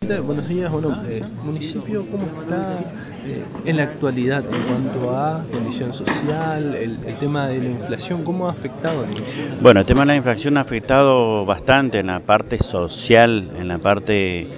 Buenos días, bueno, municipio, ¿cómo está en la actualidad en cuanto a condición social, el tema de la inflación, cómo ha afectado al municipio? Bueno, el tema de la inflación ha afectado bastante en la parte social, en la parte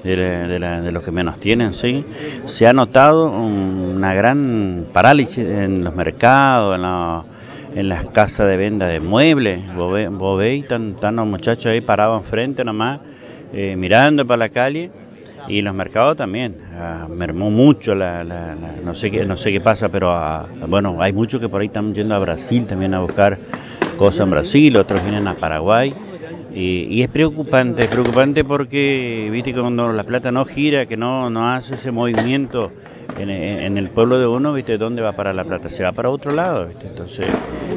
de los que menos tienen, ¿sí? Se ha notado una gran parálisis en los mercados, en las casas de venta de muebles. Vos veis, están los muchachos ahí parados enfrente nomás, mirando para la calle. Y los mercados también, mermó mucho, no sé qué pasa, pero bueno, hay muchos que por ahí están yendo a Brasil también a buscar cosas en Brasil, otros vienen a Paraguay, y es preocupante porque, viste, cuando la plata no gira, que no hace ese movimiento en el pueblo de uno, viste, ¿dónde va para la plata? Se va para otro lado, viste, entonces,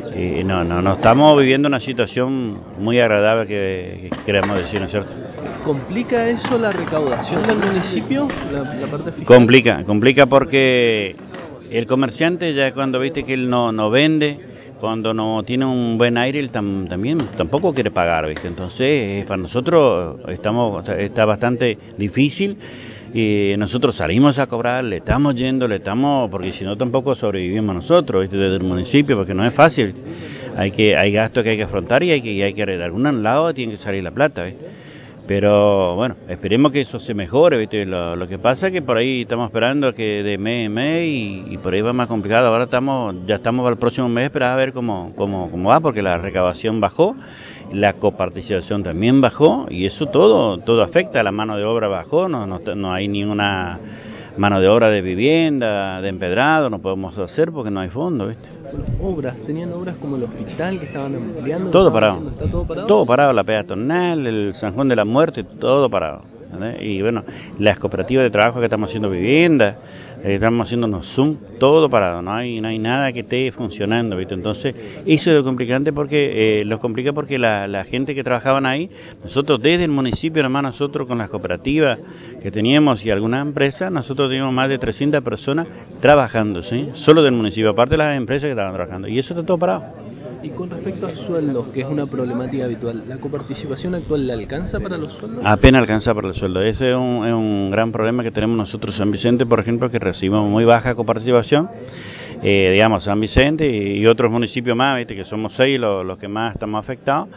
no estamos viviendo una situación muy agradable que queremos decir, ¿no es cierto? ¿Complica eso la recaudación del municipio, la parte fiscal? Complica porque el comerciante ya cuando viste que él no vende, cuando no tiene un buen aire, él también tampoco quiere pagar, ¿viste? Entonces, para nosotros está bastante difícil y nosotros salimos a cobrar, le estamos porque si no tampoco sobrevivimos nosotros, ¿viste? Desde el municipio, porque no es fácil. Hay gastos que hay que afrontar y hay que de algún lado tiene que salir la plata, ¿viste? Pero bueno, esperemos que eso se mejore, ¿viste? Lo que pasa es que por ahí estamos esperando que de mes en mes y por ahí va más complicado. Ahora ya estamos para el próximo mes, esperar a ver cómo va, porque la recaudación bajó, la coparticipación también bajó y eso todo afecta. La mano de obra bajó, no hay ninguna mano de obra de vivienda, de empedrado, no podemos hacer porque no hay fondo, ¿viste? Tenían obras como el hospital que estaban ampliando. Todo parado. ¿Está todo parado? Todo parado, la peatonal, el San Juan de la Muerte, todo parado. ¿Entendés? Y bueno, las cooperativas de trabajo que estamos haciendo vivienda, estamos haciendo unos Zoom, todo parado, no hay nada que esté funcionando, ¿viste? Entonces, eso es lo complicante porque la gente que trabajaban ahí, nosotros desde el municipio, nomás nosotros con las cooperativas que teníamos y algunas empresas, nosotros teníamos más de 300 personas trabajando, ¿sí? Solo del municipio, aparte de las empresas que estaban trabajando, y eso está todo parado. Y con respecto a sueldos, que es una problemática habitual, ¿la coparticipación actual le alcanza para los sueldos? Apenas alcanza para el sueldo. Ese es un gran problema que tenemos nosotros en San Vicente, por ejemplo, que recibimos muy baja coparticipación. Digamos, San Vicente y otros municipios más, ¿viste? Que somos 6 los que más estamos afectados.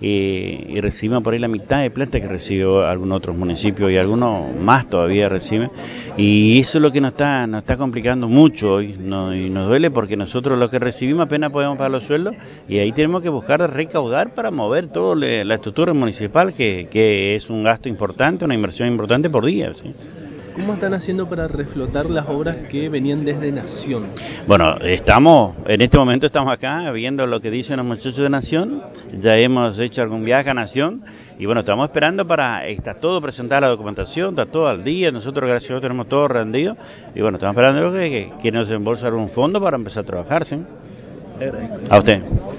Y recibimos por ahí la mitad de plata que recibe algunos otros municipios y algunos más todavía reciben, y eso es lo que nos está complicando mucho hoy, y nos duele porque nosotros lo que recibimos apenas podemos pagar los sueldos y ahí tenemos que buscar recaudar para mover toda la estructura municipal que es un gasto importante, una inversión importante por día, ¿sí? ¿Cómo están haciendo para reflotar las obras que venían desde Nación? Bueno, en este momento estamos acá viendo lo que dicen los muchachos de Nación, ya hemos hecho algún viaje a Nación y bueno, estamos esperando está todo presentada la documentación, está todo al día, nosotros gracias a Dios tenemos todo rendido y bueno, estamos esperando que nos embolsen un fondo para empezar a trabajar, ¿sí? A usted.